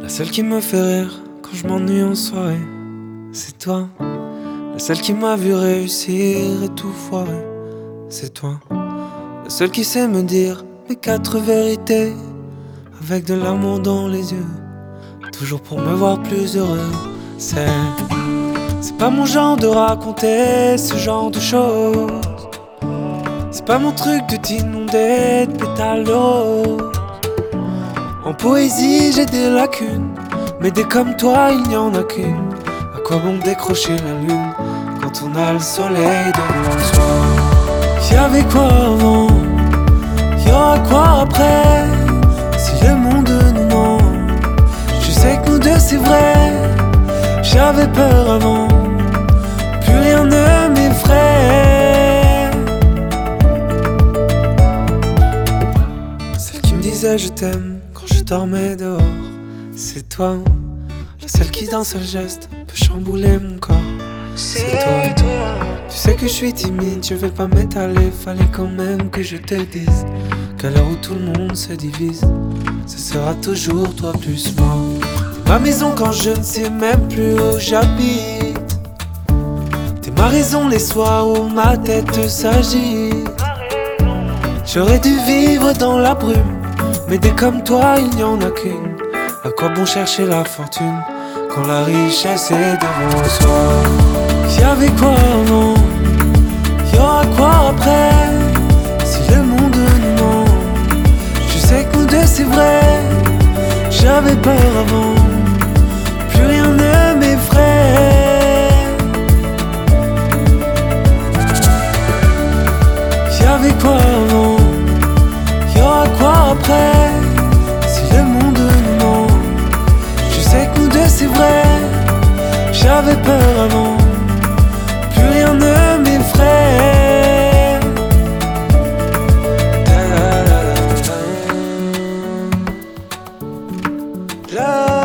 La seule qui me fait rire quand je m'ennuie en soirée, c'est toi. La seule qui m'a vu réussir et tout foirer, c'est toi. La seule qui sait me dire mes 4 vérités avec de l'amour dans les yeux, toujours pour me voir plus heureux. C'est pas mon genre de raconter ce genre de choses. C'est pas mon truc de t'inonder de pétales de rose. En poésie j'ai des lacunes, mais des comme toi il n'y en a qu'une. À quoi bon décrocher la lune quand on a le soleil devant soi? Y'avait quoi avant, y'aura quoi après? Si le monde nous ment, je sais que nous deux c'est vrai. J'avais peur avant, plus rien ne m'effraie. Celle qui me disait je t'aime quand je dormais dehors, c'est toi. La seule qui d'un seul geste peut chambouler mon corps, c'est toi. Tu sais que je suis timide, je vais pas m'étaler. Fallait quand même que je te dise qu'à l'heure où tout le monde se divise, ce sera toujours toi plus moi. T'es ma maison quand je ne sais même plus où j'habite. T'es ma raison les soirs où ma tête s'agite. J'aurais dû vivre dans la brume, mais des comme toi il n'y en a qu'une. À quoi bon chercher la fortune quand la richesse est devant soi? Y'avait quoi avant, y'aura quoi après? Si le monde nous ment, je sais que nous deux c'est vrai. J'avais peur avant, plus rien ne m'effraie. Y'avait quoi avant, y'aura quoi après? Si le monde nous ment, je sais que nous deux c'est vrai. J'avais peur avant, plus rien ne m'effraie. La